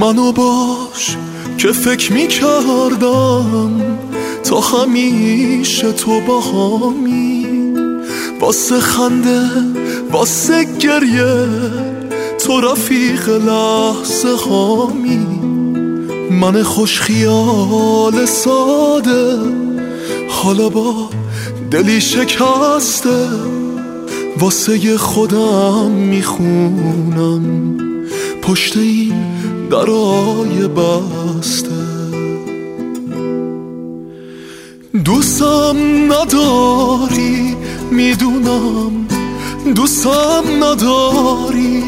منو باش که فکر میکردم تا همیشه تو با همی، واسه خنده واسه گریه تو رفیق لحظه هامی. من خوش خیال ساده حالا با دلی شکسته واسه خودم میخونم پشت این درای بسته. دوستم نداری میدونم، دوستم نداری،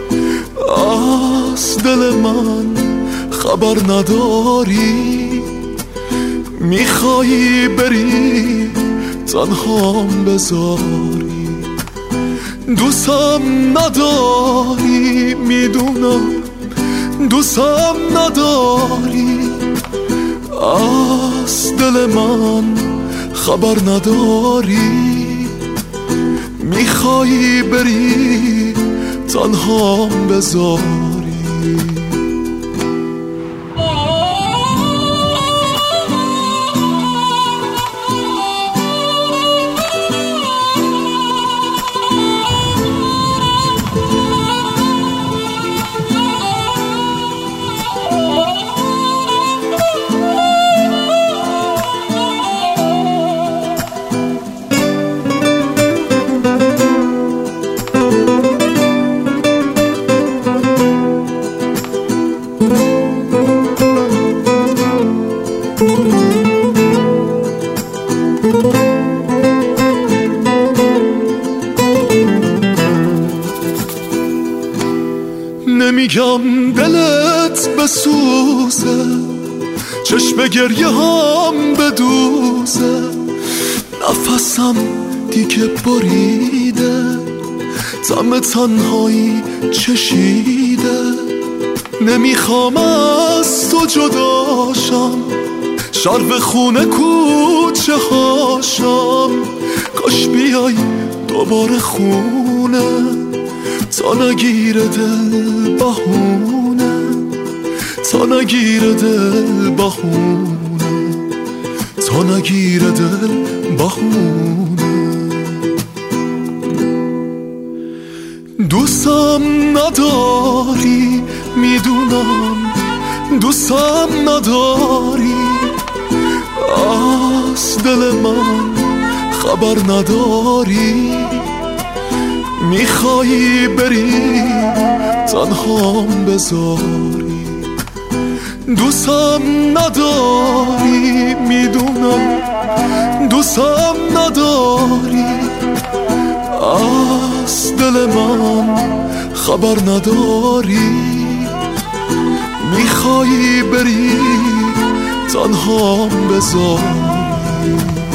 از دل من خبر نداری. میخوایی بری تنهام بذاری، دوستم نداری میدونم، دوستم نداری، از دل من خبر نداری. میخوایی بری تنهام بذاری. نمیگم دلت بسوزه، چشم گریه هم بدوزه، نفسم دیگه بریده، طعم تنهایی چشیده. نمیخوام از تو جداشم، شرب خونه کوچه هاشم، کاش بیای دوباره خونه تا نگیره دل بهونه، تا نگیره دل بهونه، تا نگیره دل بهونه. دوستم نداری میدونم، دوستم نداری، از دل من خبر نداری. میخوایی بری تنهام بذاری، دوستم نداری میدونم، دوستم نداری، از دل من خبر نداری. میخوایی بری تنهام بذاری.